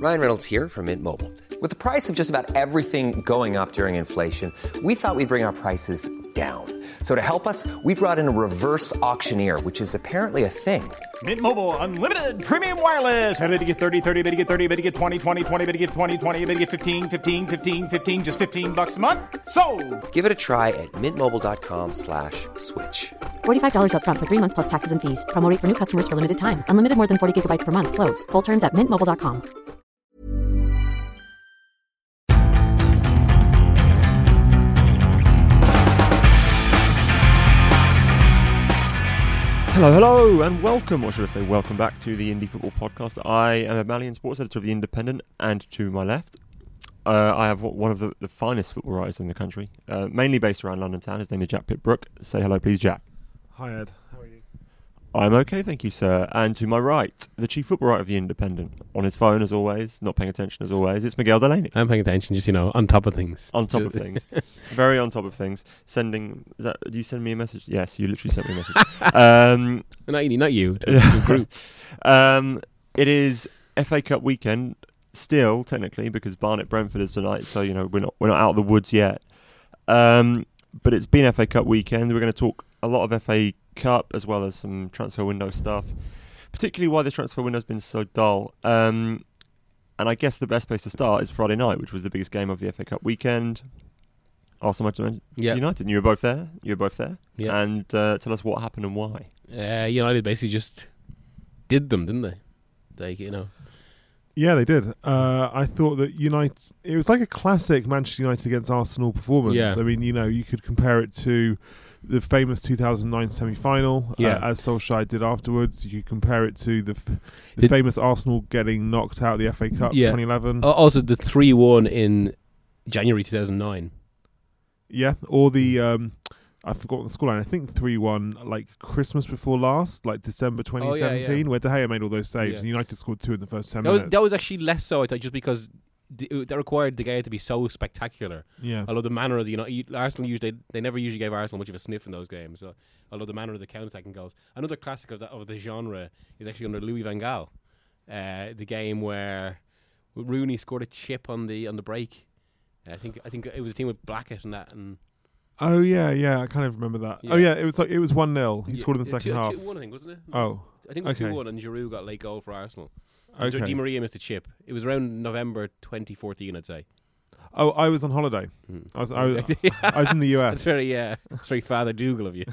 Ryan Reynolds here from Mint Mobile. With the price of just about everything going up during inflation, we thought we'd bring our prices down. So to help us, we brought in a reverse auctioneer, which is apparently a thing. Mint Mobile Unlimited Premium Wireless. How to get 30, 30, bit to get 30, bit to get 20, 20, 20, bit to get 20, 20, bit to get 15, 15, 15, 15, just $15 a month? Sold! Give it a try at mintmobile.com/switch. $45 up front for 3 months plus taxes and fees. Promo rate for new customers for limited time. Unlimited more than 40 gigabytes per month. Slows full terms at mintmobile.com. Hello, and welcome, or should I say welcome back to the Indie Football Podcast. I am a Malian sports editor of The Independent, and to my left, I have one of the finest football writers in the country, mainly based around London town. His name is Jack Pitt-Brooke. Say hello, please, Jack. Hi, Ed. How are you? I'm okay, thank you, sir. And to my right, the chief football writer of The Independent, on his phone as always, not paying attention as always, it's Miguel Delaney. I'm paying attention, just, on top of things. On top of things. Very on top of things. Do you send me a message? Yes, you literally sent me a message. Not you, the group. It is FA Cup weekend, still, technically, because Barnet Brentford is tonight, so, we're not out of the woods yet. But it's been FA Cup weekend. We're going to talk a lot of FA Cup as well as some transfer window stuff, particularly why this transfer window has been so dull. And I guess the best place to start is Friday night, which was the biggest game of the FA Cup weekend. Arsenal United. You were both there. Yeah. And tell us what happened and why. United basically just did them, didn't they? Yeah, they did. I thought that it was like a classic Manchester United against Arsenal performance. Yeah. I mean, you could compare it to the famous 2009 semi-final, as Solskjaer did afterwards. You could compare it to the famous Arsenal getting knocked out of the FA Cup 2011. Also, the 3-1 in January 2009. Yeah, or the I forgot the scoreline. I think 3-1, like Christmas before last, like December 2017, where De Gea made all those saves, and United scored 2 in the first 10 minutes. That was actually less so, I thought, just because that required De Gea to be so spectacular. Yeah. Although the manner of Arsenal they never usually gave Arsenal much of a sniff in those games. So, although the manner of the counter-attacking goals, another classic of the genre is actually under Louis van Gaal, the game where Rooney scored a chip on the break. I think it was a team with Blackett and that and. Oh yeah, I kind of remember that. Yeah. Oh yeah, it was 1-0. He scored in the second half. 2-1, I think, wasn't it? Oh, I think it was 2-1, and Giroud got a late goal for Arsenal. Okay. Di Maria missed a chip. It was around November 2014, I'd say. Oh, I was on holiday. I was in the US. It's very Father Dougal of you.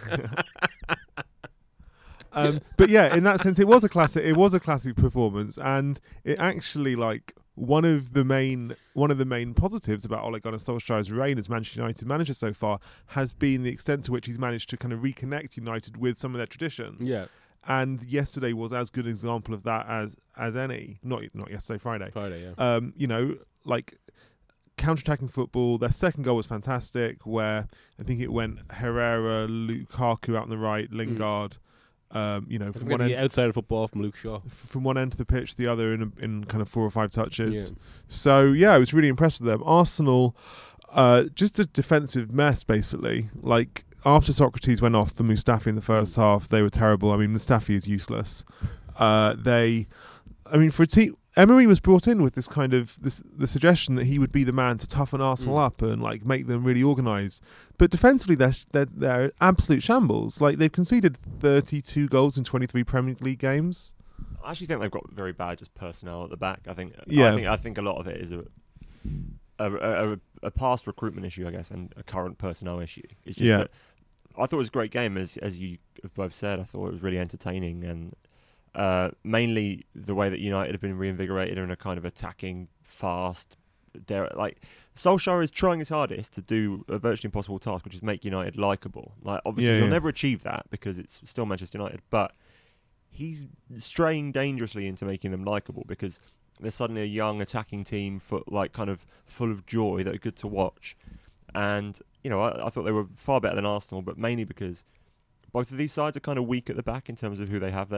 But yeah, in that sense, it was a classic. It was a classic performance, and it actually one of the main positives about Ole Gunnar Solskjaer's reign as Manchester United manager so far has been the extent to which he's managed to kind of reconnect United with some of their traditions. Yeah. And yesterday was as good an example of that as any. Not yesterday, Friday. Friday, yeah. Counter-attacking football. Their second goal was fantastic, where I think it went Herrera, Lukaku out on the right, Lingard. From one end, outside of football from Luke Shaw, from one end of the pitch to the other in kind of 4 or 5 touches. Yeah. So yeah, I was really impressed with them. Arsenal, just a defensive mess basically. Like after Socrates went off for Mustafi in the first half, they were terrible. I mean, Mustafi is useless. For a team, Emery was brought in with this kind of the suggestion that he would be the man to toughen Arsenal up and make them really organised. But defensively, they're absolute shambles. They've conceded 32 goals in 23 Premier League games. I actually think they've got very bad just personnel at the back. I think a lot of it is a past recruitment issue, I guess, and a current personnel issue. It's just that I thought it was a great game, as you have both said. I thought it was really entertaining and. Mainly the way that United have been reinvigorated in a kind of attacking, fast. Solskjaer is trying his hardest to do a virtually impossible task, which is make United likeable. Obviously, he'll never achieve that because it's still Manchester United, but he's straying dangerously into making them likeable because they're suddenly a young attacking team, kind of full of joy that are good to watch. And I thought they were far better than Arsenal, but mainly because both of these sides are kind of weak at the back in terms of who they have there.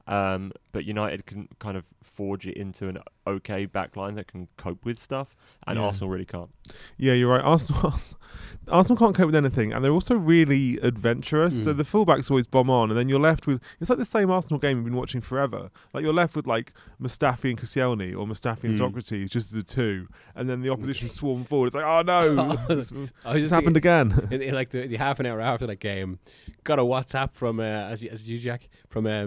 But United can kind of forge it into an okay backline that can cope with stuff, and Arsenal really can't. Yeah, you're right. Arsenal can't cope with anything, and they're also really adventurous. So the fullbacks always bomb on, and then you're left with, it's like the same Arsenal game we've been watching forever. Like, you're left with like Mustafi and Koscielny, or Mustafi and Socrates, just as a two, and then the opposition swarm forward. It's like, oh no, it's happened again. In like the half an hour after that game, got a WhatsApp from as you, Jack, from a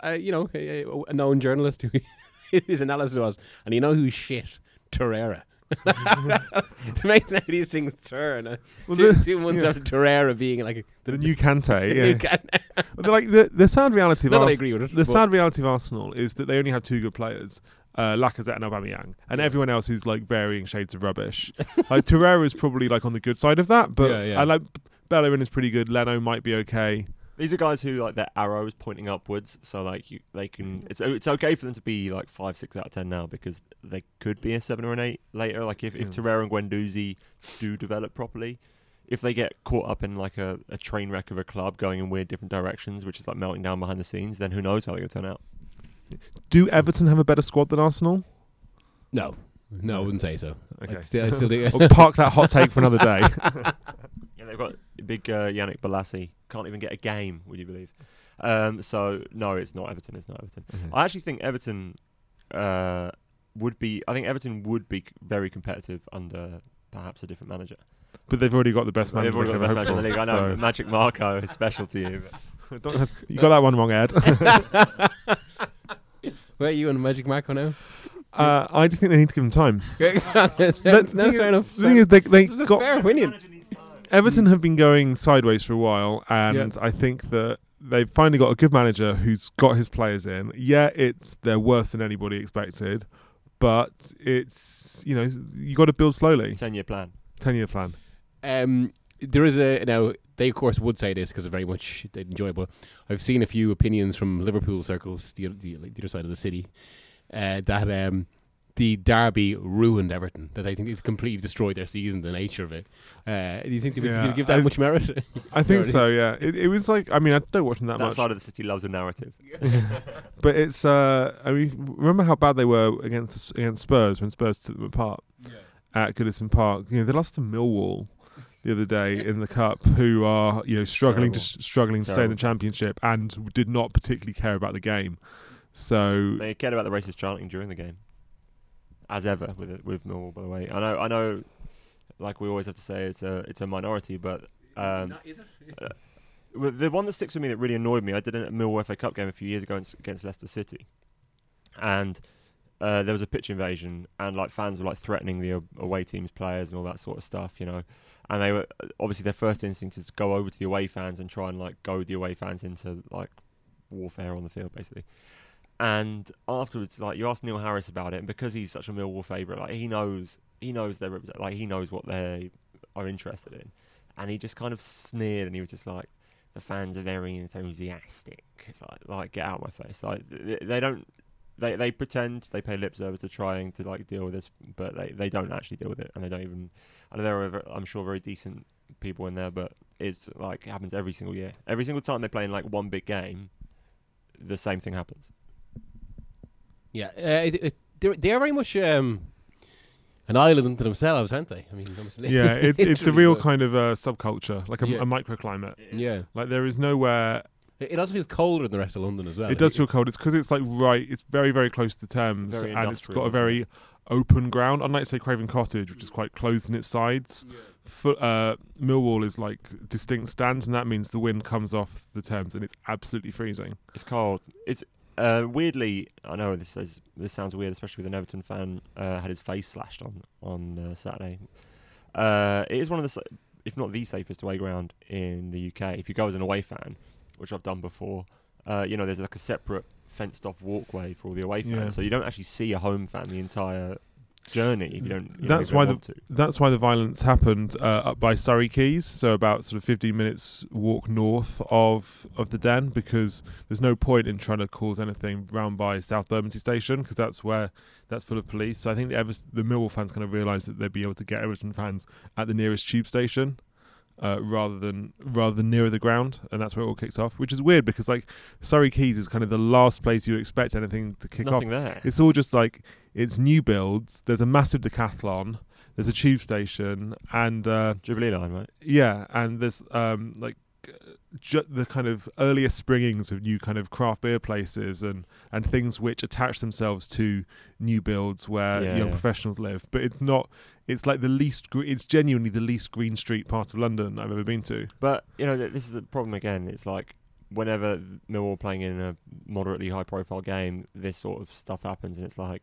known journalist who his analysis was, and you know who's shit? Torreira. To make how these things turn. 2 months after Torreira being like the new Kante. Yeah. New Kante. But like the sad reality of I agree with it. The sad reality of Arsenal is that they only have 2 good players. Lacazette and Aubameyang, and everyone else who's like varying shades of rubbish. Like Torreira is probably like on the good side of that, but I like Bellerin is pretty good. Leno might be okay. These are guys who like their arrows pointing upwards, so like they can. It's okay for them to be like 5, 6 out of 10 now, because they could be a 7 or an 8 later. Like if Torreira and Guendouzi do develop properly, if they get caught up in like a train wreck of a club going in weird different directions, which is like melting down behind the scenes, then who knows how they're going to turn out. Do Everton have a better squad than Arsenal? No, I wouldn't say so. Okay, still we'll park that hot take for another day. Yeah, they've got big Yannick Bolasie. Can't even get a game, would you believe? So no, it's not Everton. Mm-hmm. I actually think Everton would be. I think Everton would be very competitive under perhaps a different manager. But they've already got the best manager. They've already got the best manager in the league. I know. So. Magic Marco is special to you. But you got that one wrong, Ed. Where are you on Magic Marco now? I just think they need to give him time. Fair enough. The thing is, they got fair opinion. Everton have been going sideways for a while, and I think that they've finally got a good manager who's got his players in. Yeah, they're worse than anybody expected, but it's, you got to build slowly. 10-year plan. 10-year plan. There is now they of course would say this because very much they'd enjoy it, but I've seen a few opinions from Liverpool circles, the other side of the city, that the derby ruined Everton, that they think it's completely destroyed their season, the nature of it. Do you think they give that much merit? I think so, yeah. It was like, I don't watch them that much. That side of the city loves a narrative. But it's, remember how bad they were against Spurs when Spurs took them apart at Goodison Park? They lost to Millwall the other day in the Cup, who are struggling to stay in the Championship and did not particularly care about the game. So they cared about the racist chanting during the game. As ever with Millwall, by the way. I know, like we always have to say, it's a minority, but is it? The one that sticks with me that really annoyed me, I did a Millwall FA Cup game a few years ago against Leicester City, and there was a pitch invasion, and like fans were like threatening the away team's players and all that sort of stuff, and they were obviously their first instinct is to go over to the away fans and try and like goad the away fans into like warfare on the field, basically. And afterwards, like you asked Neil Harris about it, and because he's such a Millwall favourite, like he knows their like he knows what they are interested in, and he just kind of sneered, and he was just like, "The fans are very enthusiastic." It's like get out of my face. Like they don't, they pretend, they pay lip service to trying to like deal with this, but they don't actually deal with it, and they don't even. I know there are, I'm sure, very decent people in there, but it's like it happens every single year. Every single time they play in like one big game, the same thing happens. Yeah, they're very much an island unto themselves, aren't they? Yeah, it's a real kind of subculture, like a microclimate. Yeah, like there is nowhere. It also feels colder than the rest of London as well. It does feel cold. It's because it's like it's very, very close to Thames, and it's got a very open ground. Unlike say Craven Cottage, which is quite closed in its sides. Millwall is like distinct stands, and that means the wind comes off the Thames, and it's absolutely freezing. It's cold. It's weirdly, I know this sounds weird, especially with an Everton fan had his face slashed on Saturday. It is one of the, if not the safest away ground in the UK. If you go as an away fan, which I've done before, there's like a separate fenced-off walkway for all the away fans, so you don't actually see a home fan the entire journey. If you don't. That's why the violence happened up by Surrey Quays, so about sort of 15 minutes walk north of the Den, because there's no point in trying to cause anything round by South Bermondsey Station, because that's full of police. So I think the Millwall fans kind of realised that they'd be able to get Everton fans at the nearest tube station. rather than nearer the ground, and that's where it all kicked off. Which is weird because like Surrey Quays is kind of the last place you expect anything to kick off. Nothing there. It's all just like it's new builds. There's a massive decathlon. There's a tube station and Jubilee line, right? Yeah, and there's the kind of earlier springings of new kind of craft beer places and things which attach themselves to new builds where young professionals live. But it's not. It's like it's genuinely the least green street part of London I've ever been to. But this is the problem again. It's like whenever Millwall playing in a moderately high profile game, this sort of stuff happens, and it's like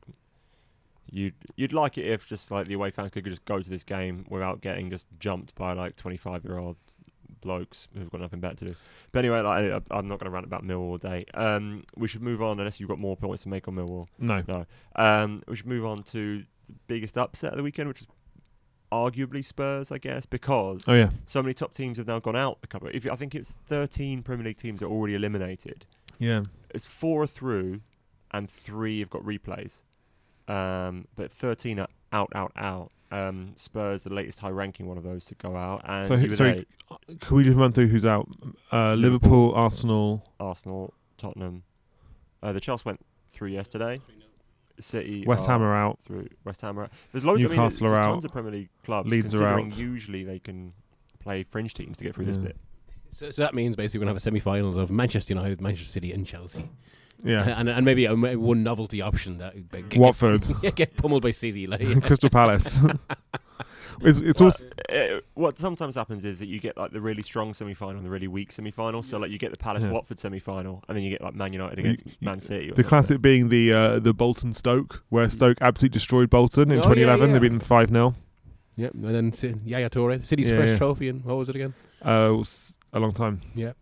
you'd like it if just like the away fans could just go to this game without getting just jumped by like 25-year-old blokes who've got nothing better to do. But anyway, like, I'm not going to rant about Millwall all day. We should move on, unless you've got more points to make on Millwall. No. We should move on to the biggest upset of the weekend, which is arguably Spurs, I guess, because so many top teams have now gone out. I think it's 13 Premier League teams are already eliminated. Yeah, it's 4 are through, and 3 have got replays. But 13 are out. Spurs, the latest high-ranking one of those to go out. And can we just run through who's out? Liverpool, Arsenal, Tottenham. The Chelsea went through yesterday. City, West Ham are out. West Ham are out. There's loads. Newcastle are out. Tons of Premier League clubs. Leeds are out. Usually they can play fringe teams to get through this bit. So that means basically we're going to have a semi-finals of Manchester United, Manchester City, and Chelsea. Yeah, and maybe one novelty option that Watford get pummeled by City, like Crystal Palace. It's also what sometimes happens is that you get like the really strong semi-final and the really weak semi-final. So like you get the Palace Watford semi-final, and then you get like Man United against Man City. The classic being the Bolton Stoke, where Stoke absolutely destroyed Bolton in 2011. They beat them 5-0. Yep, and then Yaya Toure, City's first trophy, and what was it again? It was a long time. Yeah.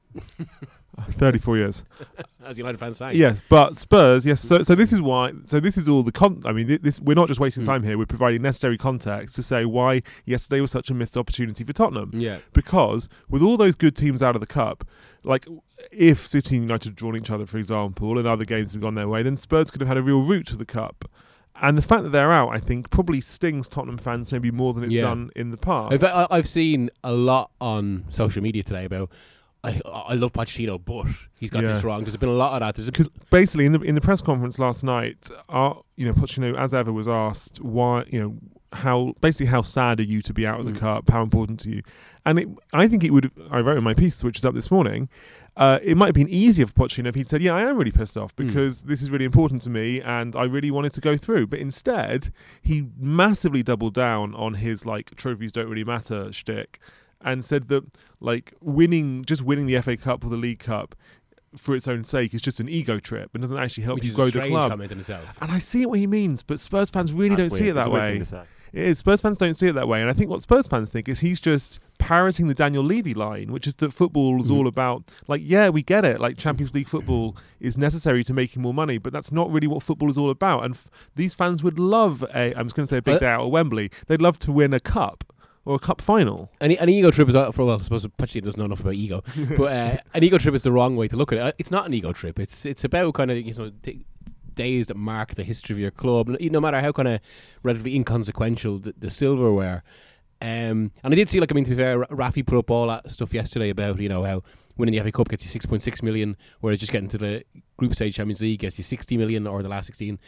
34 years. As United fans say. Yes, but Spurs, yes. So this is why. So this is all the I mean, we're not just wasting time here. We're providing necessary context to say why yesterday was such a missed opportunity for Tottenham. Yeah. Because with all those good teams out of the cup, like if City and United had drawn each other, for example, and other games had gone their way, then Spurs could have had a real route to the cup. And the fact that they're out, I think, probably stings Tottenham fans maybe more than it's done in the past. I've seen a lot on social media today about I love Pochettino, but he's got this wrong. There's been a lot of that. Because basically, in the press conference last night, Pochettino, as ever, was asked why, how sad are you to be out of the cup? How important to you? And I think it would. I wrote in my piece, which is up this morning. It might have been easier for Pochettino if he'd said, I am really pissed off because this is really important to me and I really wanted to go through. But instead, he massively doubled down on his trophies don't really matter shtick and said that winning the FA Cup or the League Cup for its own sake is just an ego trip and doesn't actually help you grow the club. Comment in itself. And I see what he means, but Spurs fans really don't see it that way. It is. Spurs fans don't see it that way, and I think what Spurs fans think is he's just parroting the Daniel Levy line, which is that football is all about, we get it, Champions League football is necessary to making more money, but that's not really what football is all about. And these fans would love I'm just going to say a big day out at Wembley. They'd love to win a cup or a cup final. An ego trip is, I suppose Pochettino doesn't know enough about ego, but an ego trip is the wrong way to look at it. It's not an ego trip. It's about kind of days that mark the history of your club, no matter how kind of relatively inconsequential the silverware. And I did see, to be fair, Rafi put up all that stuff yesterday about how winning the FA Cup gets you 6.6 million, whereas just getting to the group stage Champions League gets you 60 million or the last 16.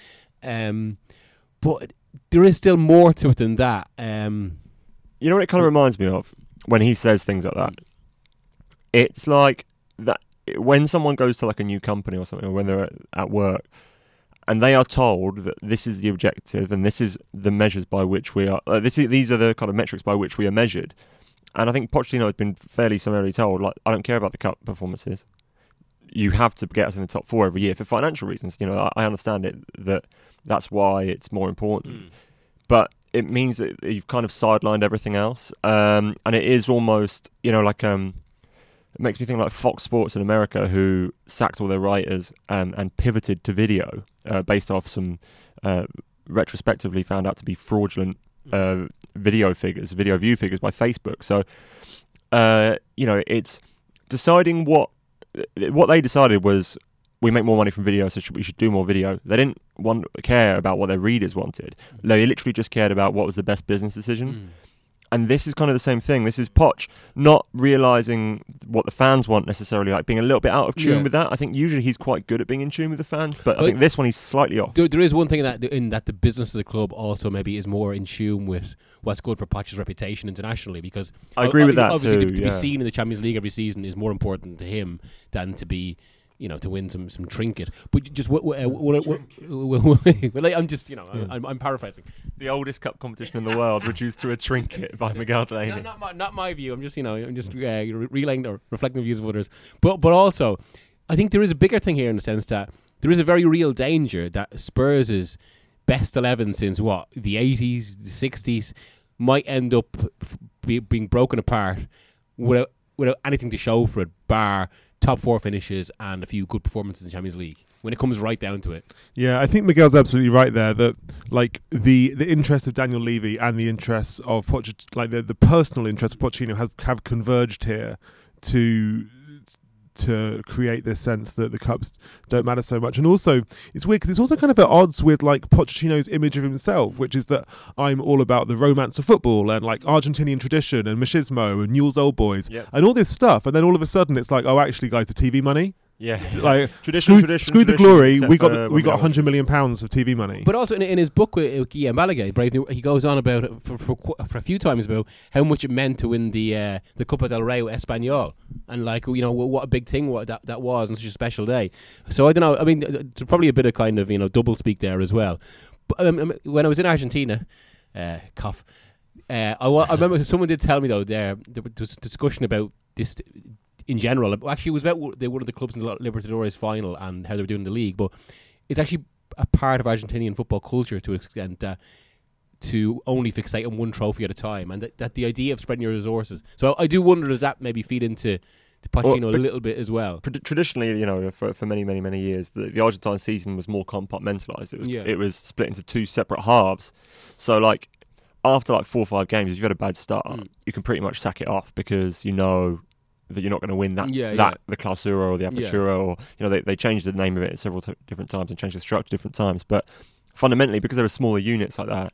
But there is still more to it than that. You know what it kind of reminds me of when he says things like that? It's like that when someone goes to a new company or something, or when they're at work, and they are told that this is the objective and this is the measures by which we are. These are the kind of metrics by which we are measured. And I think Pochettino has been fairly summarily told, I don't care about the cup performances. You have to get us in the top 4 every year for financial reasons. I understand it that's why it's more important, but it means that you've kind of sidelined everything else, and it is almost it makes me think like Fox Sports in America, who sacked all their writers and pivoted to video based off some retrospectively found out to be fraudulent video view figures by Facebook. So, it's deciding what they decided was we make more money from video, so we should do more video. They didn't care about what their readers wanted. They literally just cared about what was the best business decision. And this is kind of the same thing. This is Poch not realising what the fans want necessarily, like being a little bit out of tune with that. I think usually he's quite good at being in tune with the fans, but I think this one he's slightly off. There is one thing in that the business of the club also maybe is more in tune with what's good for Poch's reputation internationally, because I agree with that obviously too. To be seen in the Champions League every season is more important to him than to be, to win some trinket. But just I'm just, I'm paraphrasing. The oldest cup competition in the world reduced to a trinket by Miguel Delaney. Not my view. I'm just, relaying or reflecting the views of others. But also, I think there is a bigger thing here in the sense that there is a very real danger that Spurs' best 11 since the 80s, the 60s might end up being broken apart without anything to show for it, bar top 4 finishes and a few good performances in the Champions League when it comes right down to it. Yeah, I think Miguel's absolutely right there that like the interests of Daniel Levy and the interests of Pochettino, like the personal interests of Pochettino have converged here to create this sense that the cups don't matter so much. And also it's weird because it's also kind of at odds with like Pochettino's image of himself, which is that I'm all about the romance of football and like Argentinian tradition and machismo and Newell's Old Boys and all this stuff, and then all of a sudden it's like, oh, actually guys, the TV money. Yeah, like tradition, screw the glory. We got £100 million of TV money. But also in his book with Guillaume Balaguer, he goes on about it for a few times about how much it meant to win the Copa del Rey with Espanyol, and like what a big thing that was and such a special day. So I don't know. I mean, there's probably a bit of kind of double speak there as well. But when I was in Argentina, cough. I remember someone did tell me though there was a discussion about this. In general, actually, it was about one of the clubs in the Libertadores final and how they were doing in the league. But it's actually a part of Argentinian football culture to an extent to only fixate on one trophy at a time, and that the idea of spreading your resources. So I do wonder, does that maybe feed into Pochettino a little bit as well? Traditionally, for many years, the Argentine season was more compartmentalised. It was split into 2 separate halves. So like after like 4 or 5 games, if you've had a bad start, you can pretty much sack it off because that you're not going to win the Clausura or the Apertura, or they changed the name of it several different times and changed the structure different times. But fundamentally, because there were smaller units like that,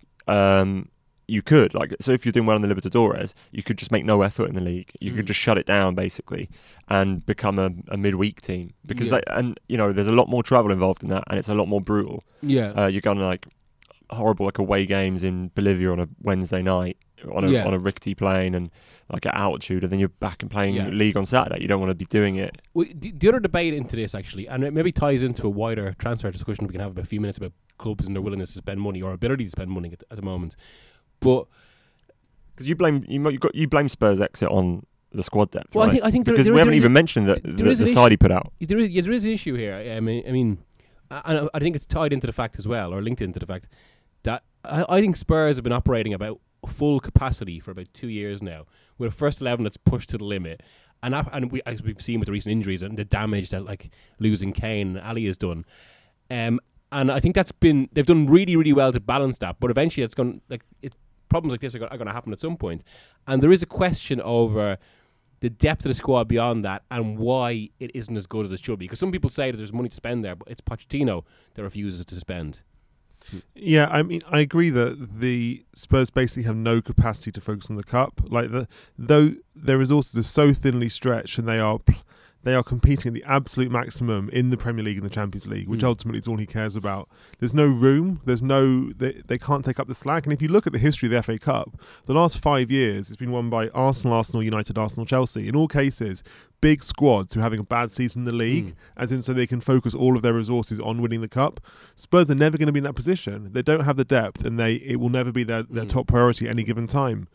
you could so if you're doing well in the Libertadores, you could just make no effort in the league. You could just shut it down basically and become a midweek team because there's a lot more travel involved in that, and it's a lot more brutal. Yeah, you're going to like horrible away games in Bolivia on a Wednesday night on a rickety plane and like at altitude, and then you're back and playing league on Saturday. You don't want to be doing it. Well, the other debate into this actually, and it maybe ties into a wider transfer discussion we can have about a few minutes about clubs and their willingness to spend money or ability to spend money at the moment, but because you blame Spurs' exit on the squad depth. Well, right? I think because we haven't even mentioned the side he put out. There is an issue here. I mean, I think it's tied into the fact as well, or linked into the fact that I think Spurs have been operating about full capacity for about 2 years now, with a first 11 that's pushed to the limit, and as we've seen with the recent injuries and the damage that like losing Kane and Ali has done, and I think they've done really, really well to balance that. But eventually, problems like this are going to happen at some point, and there is a question over the depth of the squad beyond that and why it isn't as good as it should be. Because some people say that there's money to spend there, but it's Pochettino that refuses to spend. Yeah, I mean, I agree that the Spurs basically have no capacity to focus on the cup. Though their resources are so thinly stretched, and they are competing at the absolute maximum in the Premier League and the Champions League, which ultimately is all he cares about. There's no room. They can't take up the slack. And if you look at the history of the FA Cup, the last 5 years it's been won by Arsenal, United, Arsenal, Chelsea. In all cases, big squads who are having a bad season in the league, as in so they can focus all of their resources on winning the cup. Spurs are never going to be in that position. They don't have the depth, and it will never be their top priority at any given time.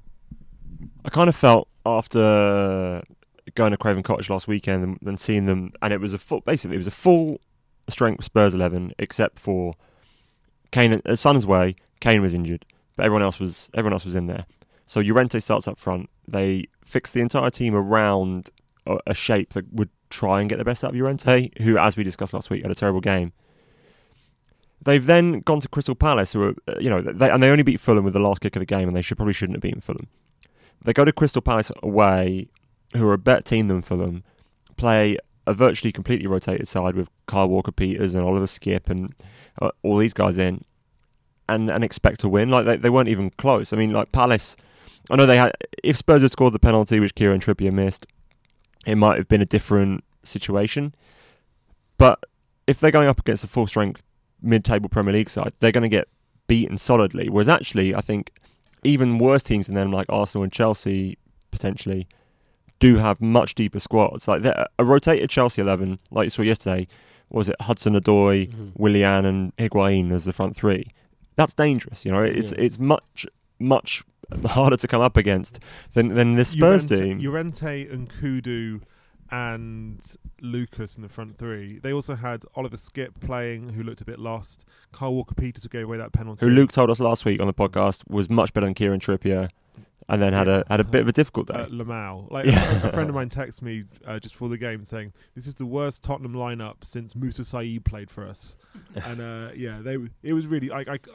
I kind of felt after going to Craven Cottage last weekend and seeing them, and it was a full strength Spurs 11 except for Kane. Son's way, Kane was injured, but everyone else was in there. So Llorente starts up front. They fixed the entire team around a shape that would try and get the best out of Llorente, who, as we discussed last week, had a terrible game. They've then gone to Crystal Palace, who are, they only beat Fulham with the last kick of the game, and they probably shouldn't have beaten Fulham. They go to Crystal Palace away, who are a better team than Fulham, play a virtually completely rotated side with Kyle Walker-Peters and Oliver Skipp and all these guys in, and expect to win. Like they weren't even close. I mean, like Palace I know they had. If Spurs had scored the penalty which Kieran Trippier missed, it might have been a different situation. But if they're going up against a full-strength mid-table Premier League side, they're going to get beaten solidly. Whereas actually, I think even worse teams than them, like Arsenal and Chelsea, potentially, do have much deeper squads. Like a rotated Chelsea 11, like you saw yesterday, was it Hudson-Odoi, Willian and Higuain as the front three? That's dangerous. It's much harder to come up against than this Spurs team. Llorente and Kudu and Lucas in the front three. They also had Oliver Skipp playing, who looked a bit lost. Kyle Walker-Peters who gave away that penalty. Who Luke told us last week on the podcast was much better than Kieran Trippier, and then had a bit of a difficult day. Lamau. A friend of mine texted me just before the game saying, this is the worst Tottenham lineup since Musa Saeed played for us. And it was really...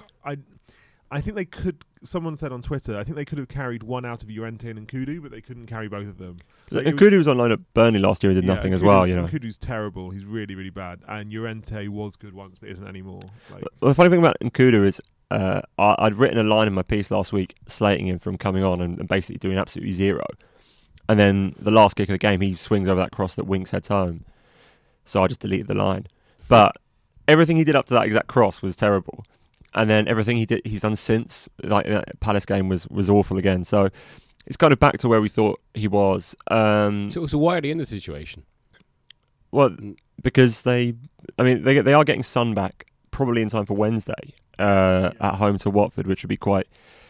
I think they could... Someone said on Twitter, I think they could have carried one out of Llorente and Kudu, but they couldn't carry both of them. Kudu was on loan at Burnley last year and did nothing as well. Kudu's terrible. He's really, really bad. And Llorente was good once, but isn't anymore. The funny thing about Kudu is I'd written a line in my piece last week slating him from coming on and basically doing absolutely zero. And then the last kick of the game, he swings over that cross that Winks heads home. So I just deleted the line. But everything he did up to that exact cross was terrible. And then everything he's done since, like that Palace game, was awful again. So it's kind of back to where we thought he was. So why are they in this situation? Well, because they are getting Son back probably in time for Wednesday at home to Watford, which would be quite...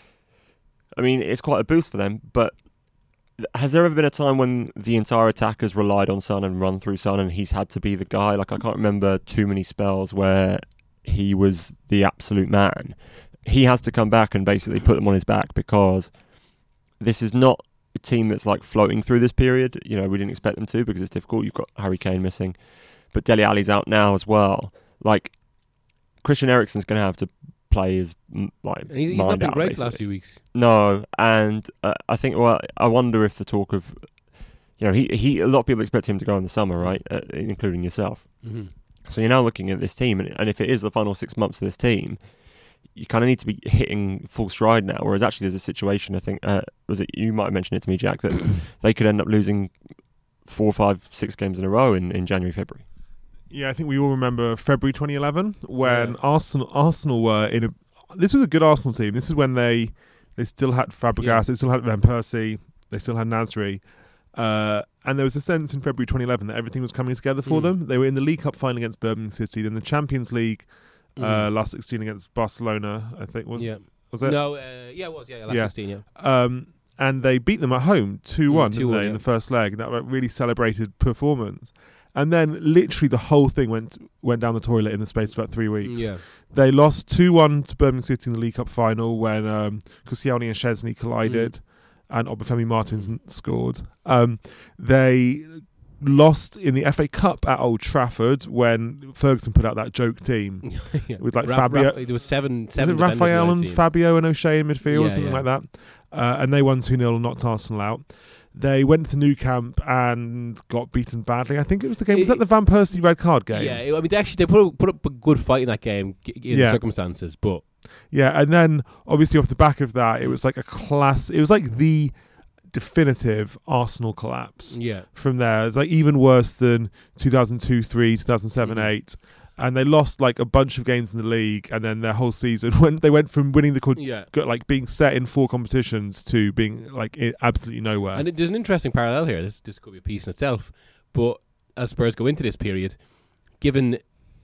I mean, it's quite a boost for them, but has there ever been a time when the entire attack has relied on Son and run through Son and he's had to be the guy? Like, I can't remember too many spells where he was the absolute man. He has to come back and basically put them on his back, because this is not a team that's like floating through this period. We didn't expect them to, because it's difficult. You've got Harry Kane missing, but Dele Alli's out now as well. Like, Christian Eriksen's going to have to play his he's mind not been out, great basically. last few weeks. No, and I think. Well, I wonder if the talk of, he a lot of people expect him to go in the summer, right? Including yourself. Mm-hmm. So you're now looking at this team, and if it is the final 6 months of this team, you kind of need to be hitting full stride now. Whereas actually, there's a situation. I think you might have mentioned it to me, Jack, that they could end up losing 4, 5, 6 games in a row in January, February. Yeah, I think we all remember February 2011 when Arsenal were in a... This was a good Arsenal team. This is when they still had Fabregas, they still had Van Persie, they still had Nasri. And there was a sense in February 2011 that everything was coming together for them. They were in the League Cup final against Birmingham City, then the Champions League last 16 against Barcelona, I think. Was it? No, it was. Yeah, last 16, yeah. And they beat them at home 2-1, didn't they, in the first leg. That really celebrated performance. And then literally the whole thing went down the toilet in the space of about 3 weeks. Yeah. They lost 2-1 to Birmingham City in the League Cup final when Koscielny and Szczesny collided and Obafemi Martins scored. They lost in the FA Cup at Old Trafford when Ferguson put out that joke team with like Fabio. There was seven Raphael and Fabio and O'Shea in midfield, something like that. And they won 2-0 and knocked Arsenal out. They went to Nou Camp and got beaten badly. I think it was the game. Was that the Van Persie red card game? Yeah, I mean, they put up a good fight in that game in the circumstances, but and then obviously off the back of that, it was like it was like the definitive Arsenal collapse. Yeah, from there, it's like even worse than 2002-03, 2007-08. And they lost like a bunch of games in the league, and then their whole season when they went from winning like being set in 4 competitions to being like absolutely nowhere. And there's an interesting parallel here. This could be a piece in itself, but as Spurs go into this period, given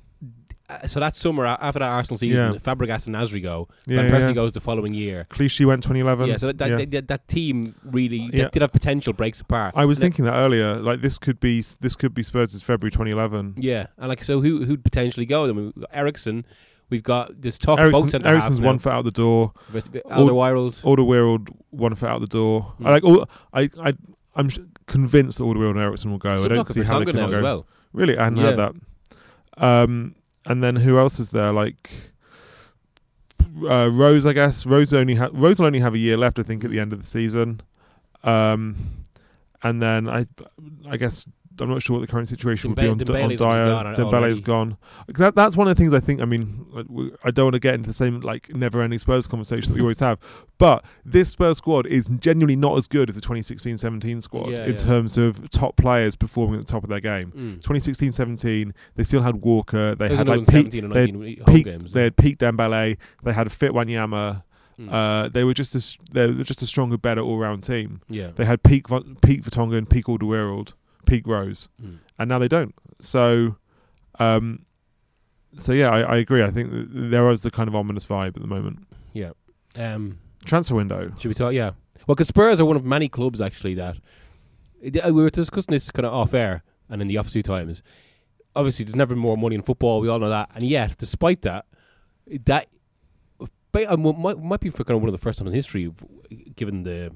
so that summer after that Arsenal season, Fabregas and Nasri go. Van Persie goes the following year. Clichy went 2011. Yeah, so that team really did have potential, breaks apart. I was thinking that earlier. Like this could be Spurs' February 2011. Yeah, and like so, who'd potentially go? I mean, Eriksen. We've got this talk of both centre halves. Eriksen's 1 foot out the door. Alderweireld 1 foot out the door. I'm convinced that Alderweireld and Eriksen will go. I don't see how they can go. Well. Really, I hadn't heard that. And then who else is there? Like Rose, I guess. Rose will only have a year left, I think, at the end of the season. And then I guess I'm not sure what the current situation would be on Dembele's Dyer. Dembele's gone. That's one of the things I think. I mean, I don't want to get into the same never-ending Spurs conversation that we always have, but this Spurs squad is genuinely not as good as the 2016-17 squad in terms of top players performing at the top of their game. 2016-17, they still had Walker. They had Pete Dembele. They had a fit Wanyama. They were just a stronger, better all-round team. Yeah. They had peak Vertonghen, peak Alderweireld, peak Rose, and now they don't. So I agree. I think there is the kind of ominous vibe at the moment. Yeah. Transfer window. Should we talk? Yeah. Well, because Spurs are one of many clubs actually that we were discussing this kind of off air and in the off-season times. Obviously, there's never more money in football. We all know that, and yet, despite that might be for kind of one of the first times in history, given the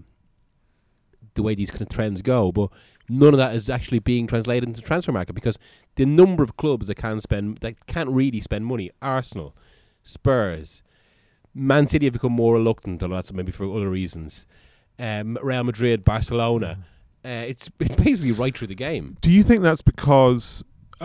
way these kind of trends go, but none of that is actually being translated into the transfer market because the number of clubs that can't really spend money, Arsenal, Spurs, Man City have become more reluctant, although that's maybe for other reasons. Real Madrid, Barcelona, it's basically right through the game. Do you think that's because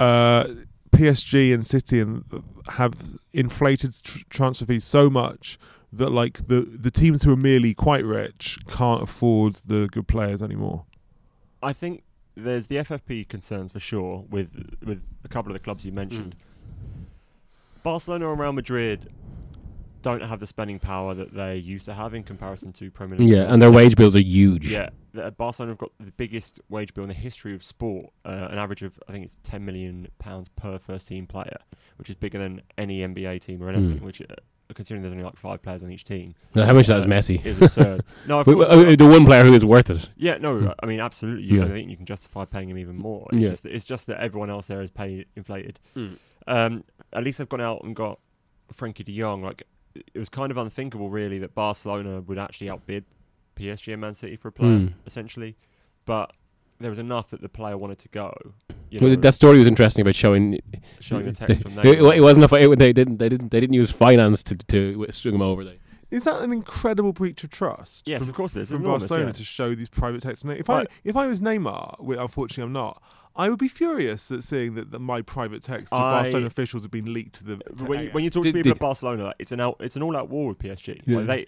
PSG and City have inflated transfer fees so much that the teams who are merely quite rich can't afford the good players anymore? I think there's the FFP concerns for sure with a couple of the clubs you mentioned. Barcelona and Real Madrid don't have the spending power that they used to have in comparison to Premier League. Yeah, and their wage bills are huge. Yeah, Barcelona have got the biggest wage bill in the history of sport, an average of, I think it's £10 million per first team player, which is bigger than any NBA team or anything, which, considering there's only 5 players on each team. How much of that is Messi? Is absurd. No, the one player who is worth it. Yeah, no, I mean, absolutely. I think you can justify paying him even more. It's just that everyone else there is paid inflated. At least they've gone out and got Frankie de Jong. It was kind of unthinkable, really, that Barcelona would actually outbid PSG and Man City for a player, essentially. But there was enough that the player wanted to go. That story was interesting about showing the text from there. It wasn't they didn't use finance to string him over. Is that an incredible breach of trust? Yes, of course it is. From Barcelona to show these private texts. If I was Neymar, unfortunately I'm not, I would be furious at seeing that my private texts to Barcelona officials have been leaked to them. When you talk to people at Barcelona, it's an all-out war with PSG. Yeah.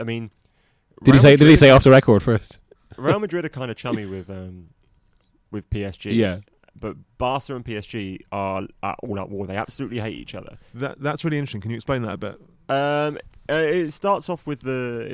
Did he say off the record first? Real Madrid are kind of chummy with PSG. Yeah. But Barca and PSG are at all-out war. They absolutely hate each other. That's really interesting. Can you explain that a bit? It started off with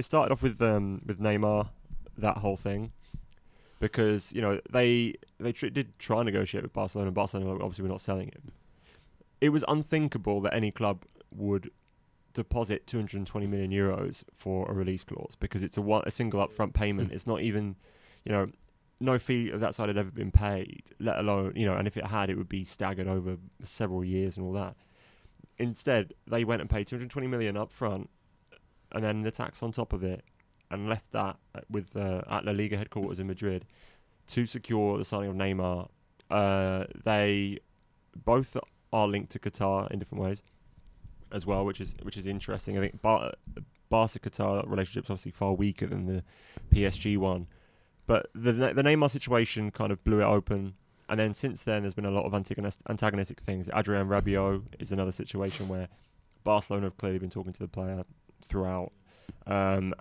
Neymar, that whole thing, because they did try and negotiate with Barcelona, and Barcelona obviously were not selling him. It was unthinkable that any club would deposit 220 million euros for a release clause because it's a single upfront payment. It's not even, no fee of that side had ever been paid, let alone, and if it had, it would be staggered over several years and all that. Instead, they went and paid 220 million up front and then the tax on top of it and left that with at La Liga headquarters in Madrid to secure the signing of Neymar. They both are linked to Qatar in different ways as well, which is interesting. I think Barca-Qatar relationship is obviously far weaker than the PSG one. But the Neymar situation kind of blew it open. And then since then, there's been a lot of antagonistic things. Adrien Rabiot is another situation where Barcelona have clearly been talking to the player throughout. And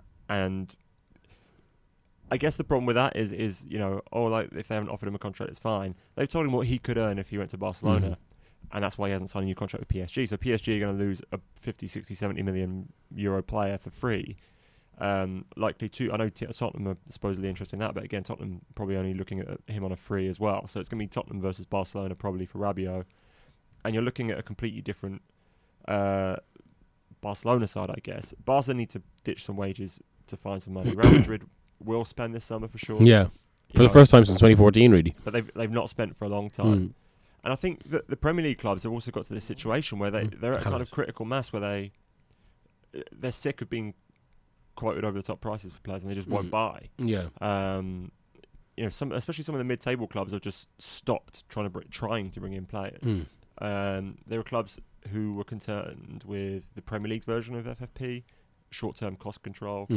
I guess the problem with that is if they haven't offered him a contract, it's fine. They've told him what he could earn if he went to Barcelona. And that's why he hasn't signed a new contract with PSG. So PSG are going to lose a 50, 60, 70 million euro player for free. Likely to, I know Tottenham are supposedly interested in that, but again, Tottenham probably only looking at him on a free as well. So it's going to be Tottenham versus Barcelona probably for Rabiot, and you're looking at a completely different Barcelona side, I guess. Barca need to ditch some wages to find some money. Real Madrid will spend this summer for sure. Yeah, for the first time since 2014, really. But they've not spent for a long time. And I think that the Premier League clubs have also got to this situation where they're at a kind of critical mass where they're sick of being quoted over the top prices for players and they just won't buy. Yeah. Especially some of the mid-table clubs have just stopped trying to bring in players. There were clubs who were concerned with the Premier League's version of FFP, short-term cost control,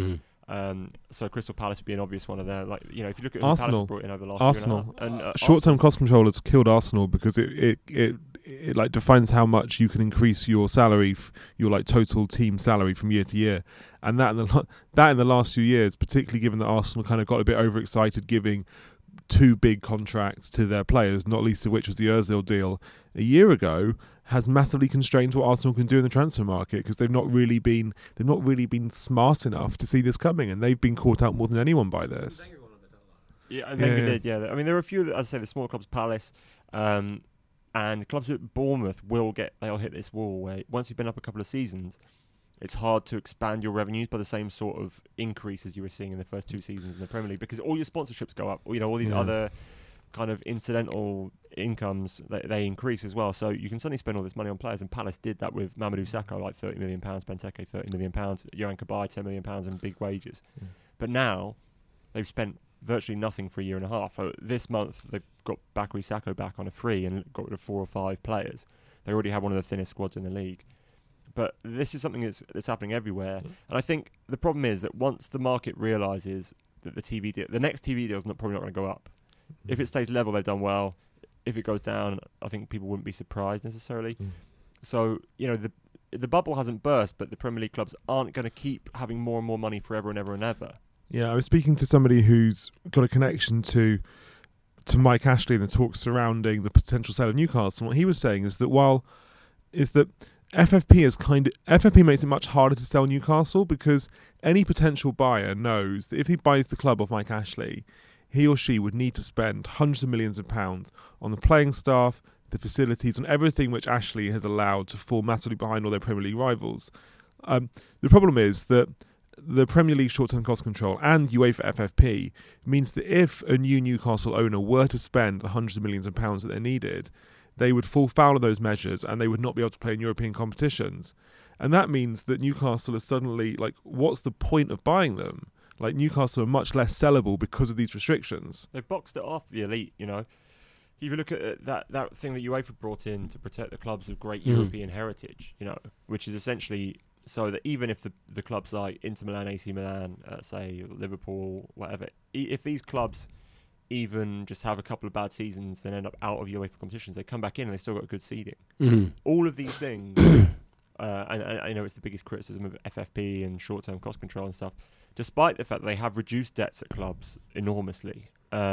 So Crystal Palace would be an obvious one of them. Like, you know, if you look at Arsenal, who Palace brought in over the last year and a half, short-term cost control has killed Arsenal because it like defines how much you can increase your salary, your like total team salary from year to year, and that in the last few years, particularly given that Arsenal kind of got a bit overexcited giving 2 big contracts to their players, not least of which was the Ozil deal a year ago, has massively constrained what Arsenal can do in the transfer market because they've not really been smart enough to see this coming, and they've been caught out more than anyone by this. Yeah, I think it did. Yeah, I mean there are a few, as I say, the smaller clubs, Palace, and clubs at Bournemouth they'll hit this wall where once you've been up a couple of seasons, it's hard to expand your revenues by the same sort of increase as you were seeing in the first 2 seasons in the Premier League because all your sponsorships go up. You know, all these other kind of incidental incomes they increase as well. So you can suddenly spend all this money on players, and Palace did that with Mamadou Sakho, like £30 million, Benteke £30 million, Yohan Cabaye £10 million and big wages. Yeah. But now they've spent virtually nothing for a year and a half. So this month they've got Bakary Sakho back on a free and got rid of 4 or 5 players. They already have one of the thinnest squads in the league. But this is something that's happening everywhere. And I think the problem is that once the market realises that the next TV deal is probably not going to go up. If it stays level, they've done well. If it goes down, I think people wouldn't be surprised necessarily. So, you know, the bubble hasn't burst, but the Premier League clubs aren't going to keep having more and more money forever and ever and ever. Yeah, I was speaking to somebody who's got a connection to Mike Ashley and the talks surrounding the potential sale of Newcastle. What he was saying is that FFP makes it much harder to sell Newcastle because any potential buyer knows that if he buys the club off Mike Ashley, he or she would need to spend hundreds of millions of pounds on the playing staff, the facilities, on everything which Ashley has allowed to fall massively behind all their Premier League rivals. The problem is that the Premier League short-term cost control and UEFA FFP means that if a new Newcastle owner were to spend the hundreds of millions of pounds that they needed, they would fall foul of those measures and they would not be able to play in European competitions. And that means that Newcastle is suddenly, like, what's the point of buying them? Like, Newcastle are much less sellable because of these restrictions. They've boxed it off the elite, you know. If you look at that thing that UEFA brought in to protect the clubs of great European heritage, you know, which is essentially so that even if the clubs like Inter Milan, AC Milan, say Liverpool, whatever, if these clubs even just have a couple of bad seasons and end up out of UEFA competitions, they come back in and they still got good seeding. All of these things, and I know it's the biggest criticism of FFP and short-term cost control and stuff, despite the fact that they have reduced debts at clubs enormously,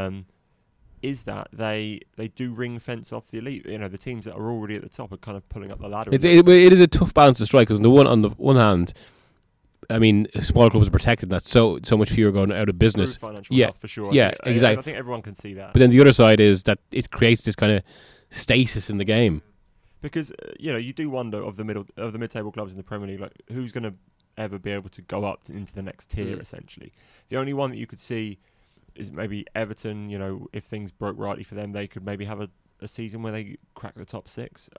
is that they do ring fence off the elite. You know, the teams that are already at the top are kind of pulling up the ladder. It is a tough balance to strike because on the one hand, I mean, smaller clubs are protected. That's so much fewer going out of business. Financial health, for sure. Yeah, exactly. I think everyone can see that. But then the other side is that it creates this kind of stasis in the game. Because you know, you do wonder of the mid-table clubs in the Premier League, like who's going to ever be able to go up into the next tier. Essentially, the only one that you could see is maybe Everton. You know, if things broke rightly for them, they could maybe have a season where they crack the top 6.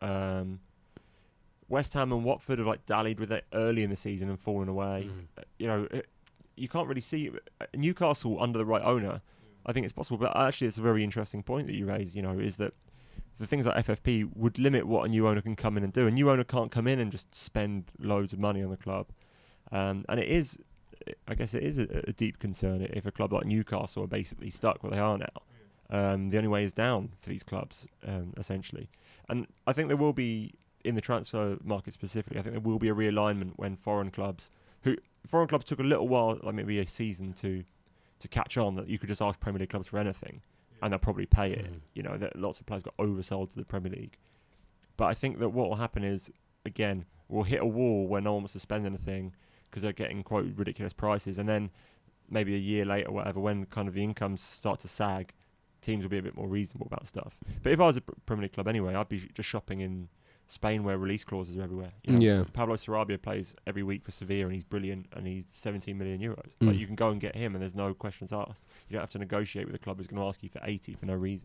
West Ham and Watford have like dallied with it early in the season and fallen away. You know, you can't really see Newcastle under the right owner. I think it's possible, but actually, it's a very interesting point that you raise. You know, is that the things like FFP would limit what a new owner can come in and do. A new owner can't come in and just spend loads of money on the club, and it is, I guess, it is a deep concern if a club like Newcastle are basically stuck where they are now. The only way is down for these clubs, essentially, and I think there will be. In the transfer market specifically, I think there will be a realignment when foreign clubs took a little while, like maybe a season to catch on, that you could just ask Premier League clubs for anything and they'll probably pay it. You know, that lots of players got oversold to the Premier League. But I think that what will happen is, again, we'll hit a wall where no one wants to spend anything because they're getting quite ridiculous prices, and then maybe a year later or whatever, when kind of the incomes start to sag, teams will be a bit more reasonable about stuff. But if I was a Premier League club anyway, I'd be just shopping in Spain where release clauses are everywhere. You know, Pablo Sarabia plays every week for Sevilla and he's brilliant and he's 17 million euros. Like, you can go and get him and there's no questions asked. You don't have to negotiate with a club who's going to ask you for 80 for no reason.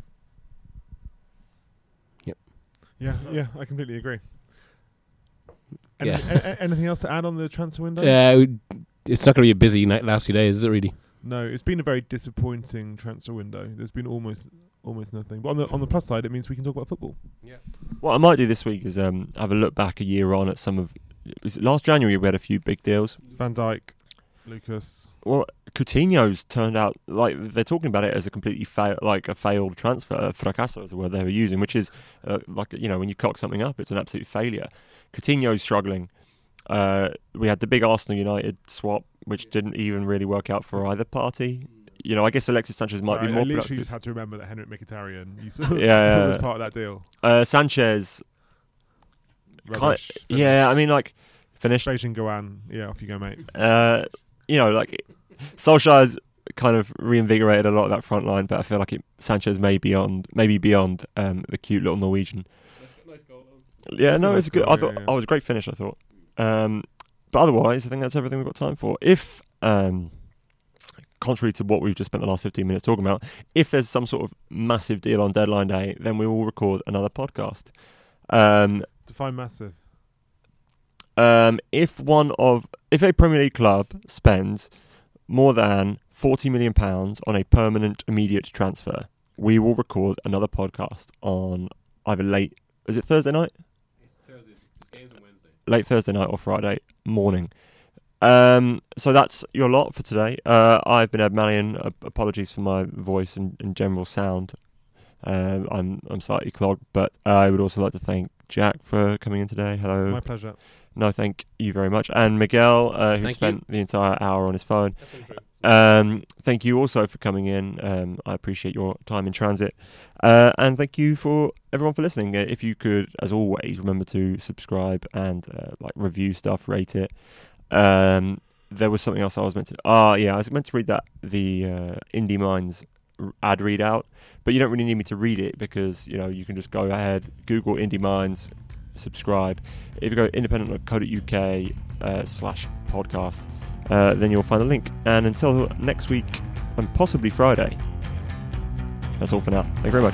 Yeah, I completely agree. Anything else to add on the transfer window? It's not going to be a busy last few days, is it really? No, it's been a very disappointing transfer window. There's been almost nothing. But on the plus side, it means we can talk about football. Yeah. What I might do this week is have a look back a year on at some of. Last January we had a few big deals. Van Dijk. Lucas. Well, Coutinho's turned out like they're talking about it as a completely failed transfer. Fracasso is the word they were using, which is like, you know, when you cock something up, it's an absolute failure. Coutinho's struggling. We had the big Arsenal United swap, which didn't even really work out for either party. You know, I guess Alexis Sanchez might be more productive. I literally just had to remember that Henrik Mkhitaryan was part of that deal. Sanchez. Rubbish. Yeah, I mean, like, finished. Beijing Goan. Yeah, off you go, mate. You know, like, Solskjaer's kind of reinvigorated a lot of that front line, but I feel like Sanchez may be beyond the cute little Norwegian. Nice goal. Yeah, no, it's good. I thought it was a great finish, I thought. But otherwise, I think that's everything we've got time for. If, contrary to what we've just spent the last 15 minutes talking about, if there's some sort of massive deal on deadline day, then we will record another podcast. Define massive. If a Premier League club spends more than £40 million on a permanent immediate transfer, we will record another podcast on either is it Thursday night? It's Thursday. This game's on Wednesday. Late Thursday night or Friday morning. So that's your lot for today. I've been Ed Mallion. Apologies for my voice and general sound. I'm slightly clogged, but I would also like to thank Jack for coming in today. Hello. My pleasure. No, thank you very much. And Miguel, who spent the entire hour on his phone. That's untrue. Thank you also for coming in. I appreciate your time in transit. And thank you for everyone for listening. If you could, as always, remember to subscribe and review stuff, rate it. There was something else I was meant to... I was meant to read the Indie Minds ad readout, but you don't really need me to read it because, you know, you can just go ahead, Google Indie Minds, subscribe. If you go independent.co.uk/podcast, then you'll find a link. And until next week, and possibly Friday, that's all for now. Thank you very much.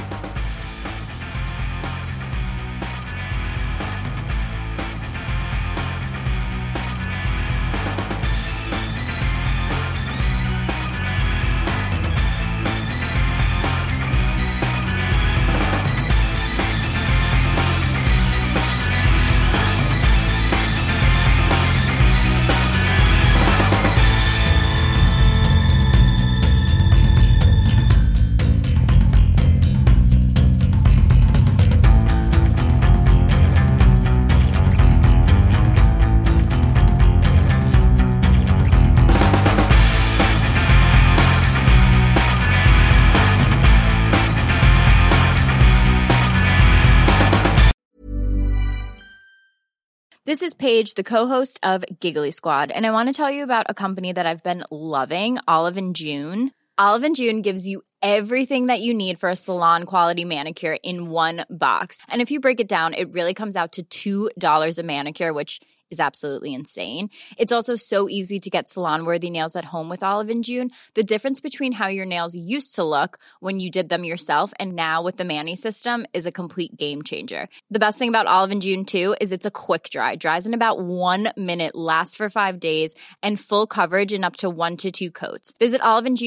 This is Paige, the co-host of Giggly Squad, and I want to tell you about a company that I've been loving, Olive & June. Olive & June gives you everything that you need for a salon-quality manicure in one box. And if you break it down, it really comes out to $2 a manicure, which is absolutely insane. It's also so easy to get salon-worthy nails at home with Olive & June. The difference between how your nails used to look when you did them yourself and now with the Mani system is a complete game changer. The best thing about Olive & June, too, is it's a quick dry. Dries in about 1 minute, lasts for 5 days, and full coverage in up to 1 to 2 coats. Visit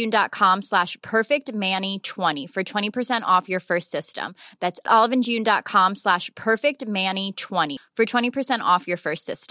oliveandjune.com/perfectmani20 for 20% off your first system. That's oliveandjune.com/perfectmani20 for 20% off your first system.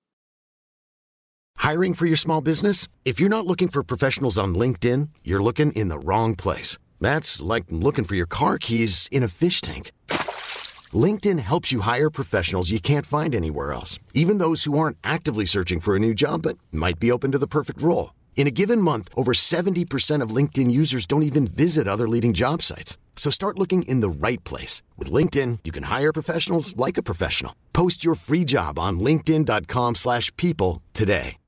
Hiring for your small business? If you're not looking for professionals on LinkedIn, you're looking in the wrong place. That's like looking for your car keys in a fish tank. LinkedIn helps you hire professionals you can't find anywhere else, even those who aren't actively searching for a new job but might be open to the perfect role. In a given month, over 70% of LinkedIn users don't even visit other leading job sites. So start looking in the right place. With LinkedIn, you can hire professionals like a professional. Post your free job on linkedin.com/people today.